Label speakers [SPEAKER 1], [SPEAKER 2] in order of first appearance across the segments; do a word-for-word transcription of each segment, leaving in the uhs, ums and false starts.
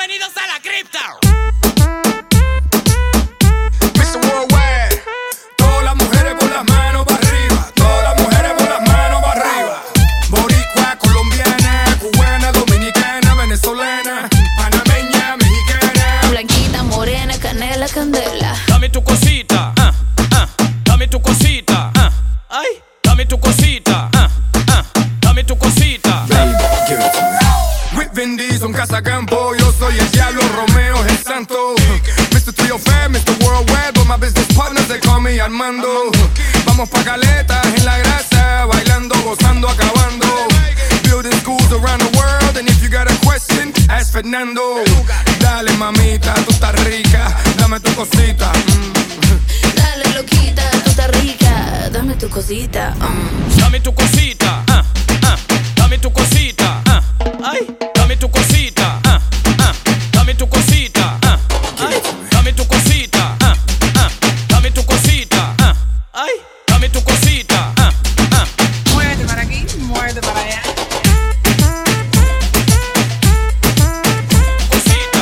[SPEAKER 1] Bienvenidos a la cripta.
[SPEAKER 2] mister Worldwide. Todas las mujeres por las manos para arriba. Todas las mujeres por las manos para arriba. Boricua, colombiana, cubana, dominicana, venezolana, panameña, mexicana.
[SPEAKER 3] Blanquita, morena, canela, candela.
[SPEAKER 1] Dame tu cosita, ah, ah, dame tu cosita, ah, ay, dame tu cosita, ah, ah, dame tu cosita.
[SPEAKER 2] Baby, give it to me. With Vin Diesel, Casacampo, yo soy el diablo, Romeo es el santo. mister three oh five, mister Worldwide, but my business partners, they call me Armando. Vamos pa' caletas en la grasa, bailando, gozando, acabando. Building schools around the world, and if you got a question, ask Fernando. Dale mamita, tú estás rica, dame tu cosita. Mm.
[SPEAKER 3] Dale loquita, tú estás rica. Dame tu cosita. mm.
[SPEAKER 1] Dame tu cosita, ah, ah, dame tu cosita, ah, ay, dame tu cosita, ah, ah, dame tu cosita, ah, ay, dame tu cosita, ah, ah, dame tu cosita, ah, ay, dame tu cosita, ah, ah.
[SPEAKER 4] Muévete para aquí, muévete para allá.
[SPEAKER 1] Cosita,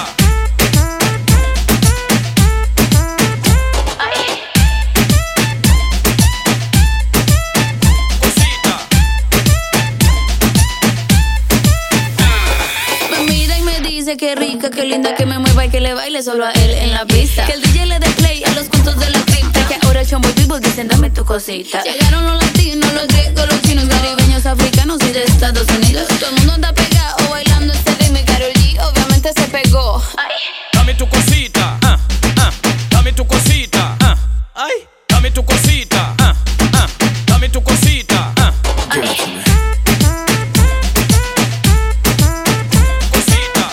[SPEAKER 1] cosita.
[SPEAKER 3] Me mira y me dice que rica, que linda, que me mueva y que le baile solo a él en la pista. Que el D J le dé play a los puntos de la cripta. Que ahora Chombo y People dicen dame tu cosita. Llegaron los latinos, los griegos, los chinos, caribeños, africanos y de Estados Unidos. Todo el mundo anda pegado bailando este ritmo y Karol G obviamente se pegó. Ay.
[SPEAKER 1] Dame tu cosita, ah, ah, dame tu cosita, ah, ay, dame tu cosita, ah, ah, dame tu cosita, ah,
[SPEAKER 2] Give it to me.
[SPEAKER 1] cosita,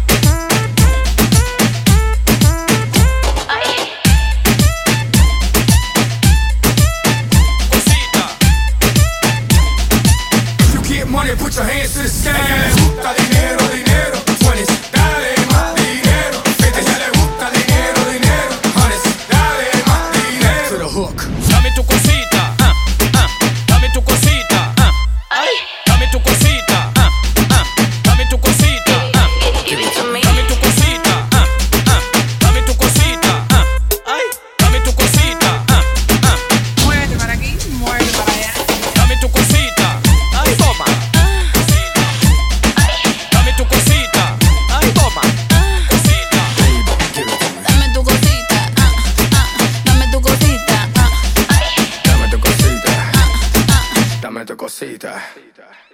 [SPEAKER 1] cosita,
[SPEAKER 2] If you get money, put your hands to the sky. A ella le gusta dinero, dinero. Twenties, dale más dinero. Que a ella le gusta dinero, dinero. Hundreds, dale más dinero. To the hook.
[SPEAKER 1] dame tu cosita, ah, ah, dame tu cosita, ah, ay, dame tu cosita, ah, ah, dame tu cosita, ah,
[SPEAKER 3] Give it to me.
[SPEAKER 1] dame tu cosita, ah, ah, dame tu cosita, ah, ay, dame tu cosita, ah, ah,
[SPEAKER 4] Muévete para aquí, muévete para allá.
[SPEAKER 1] dame tu cosita, ay, toma, cosita, dame tu cosita, ay, toma, cosita,
[SPEAKER 3] Dame tu cosita, ah, ah, dame tu cosita, ah, ay,
[SPEAKER 2] Dame tu cosita.
[SPEAKER 3] ah, ah.
[SPEAKER 2] Dame tu cosita.